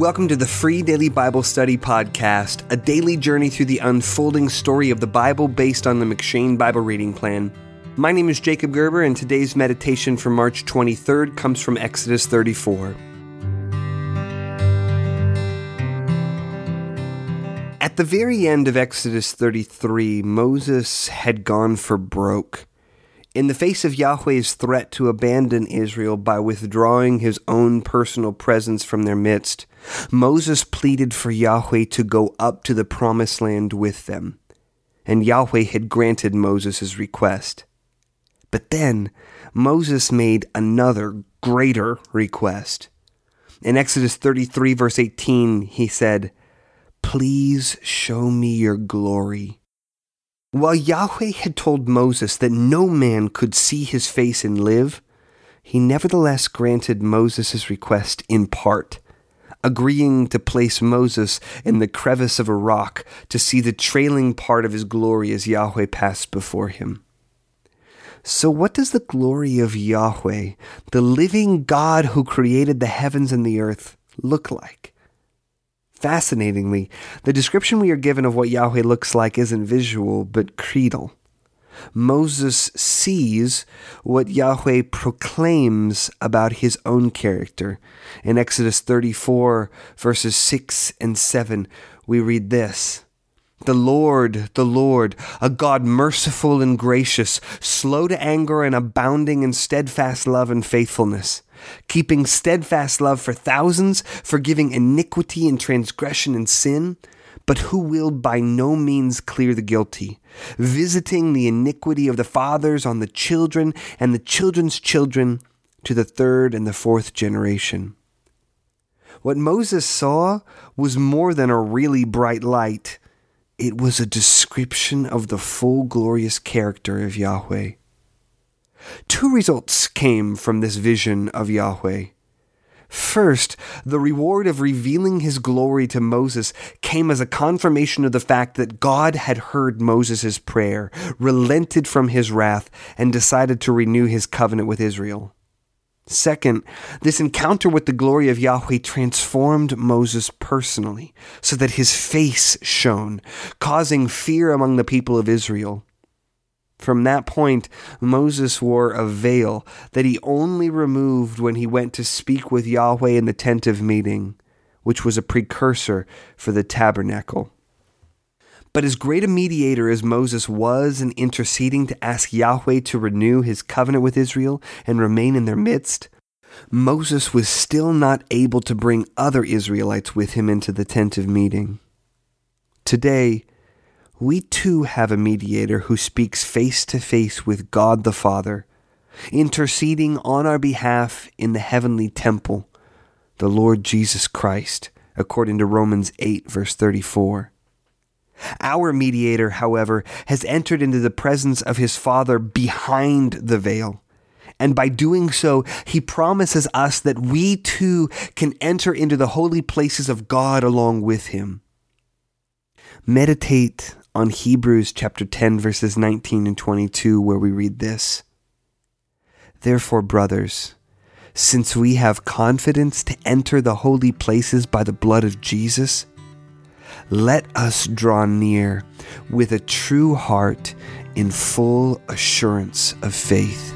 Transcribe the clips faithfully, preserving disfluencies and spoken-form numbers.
Welcome to the Free Daily Bible Study Podcast, a daily journey through the unfolding story of the Bible based on the M'Cheyne Bible Reading Plan. My name is Jacob Gerber, and today's meditation for March twenty-third comes from Exodus thirty-four. At the very end of Exodus thirty-three, Moses had gone for broke. In the face of Yahweh's threat to abandon Israel by withdrawing his own personal presence from their midst, Moses pleaded for Yahweh to go up to the promised land with them, and Yahweh had granted Moses' request. But then Moses made another greater request. In Exodus thirty-three, verse eighteen, he said, "Please show me your glory." While Yahweh had told Moses that no man could see his face and live, he nevertheless granted Moses' request in part, agreeing to place Moses in the crevice of a rock to see the trailing part of his glory as Yahweh passed before him. So what does the glory of Yahweh, the living God who created the heavens and the earth, look like? Fascinatingly, the description we are given of what Yahweh looks like isn't visual, but creedal. Moses sees what Yahweh proclaims about his own character. In Exodus thirty-four, verses six and seven, we read this: "The Lord, the Lord, a God merciful and gracious, slow to anger and abounding in steadfast love and faithfulness, keeping steadfast love for thousands, forgiving iniquity and transgression and sin, but who will by no means clear the guilty, visiting the iniquity of the fathers on the children and the children's children to the third and the fourth generation." What Moses saw was more than a really bright light. It was a description of the full glorious character of Yahweh. Two results came from this vision of Yahweh. First, the reward of revealing his glory to Moses came as a confirmation of the fact that God had heard Moses' prayer, relented from his wrath, and decided to renew his covenant with Israel. Second, this encounter with the glory of Yahweh transformed Moses personally, so that his face shone, causing fear among the people of Israel. From that point, Moses wore a veil that he only removed when he went to speak with Yahweh in the tent of meeting, which was a precursor for the tabernacle. But as great a mediator as Moses was in interceding to ask Yahweh to renew his covenant with Israel and remain in their midst, Moses was still not able to bring other Israelites with him into the tent of meeting. Today, we too have a mediator who speaks face to face with God the Father, interceding on our behalf in the heavenly temple, the Lord Jesus Christ, according to Romans eight, verse thirty-four. Our mediator, however, has entered into the presence of his Father behind the veil, and by doing so, he promises us that we too can enter into the holy places of God along with him. Meditate on Hebrews chapter ten, verses nineteen and twenty-two, where we read this: "Therefore, brothers, since we have confidence to enter the holy places by the blood of Jesus, let us draw near with a true heart in full assurance of faith."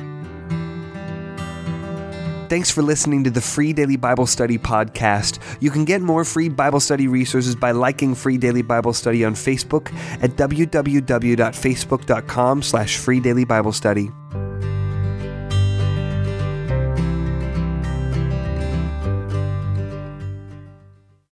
Thanks for listening to the Free Daily Bible Study Podcast. You can get more free Bible study resources by liking Free Daily Bible Study on Facebook at w w w dot facebook dot com slash free daily bible study.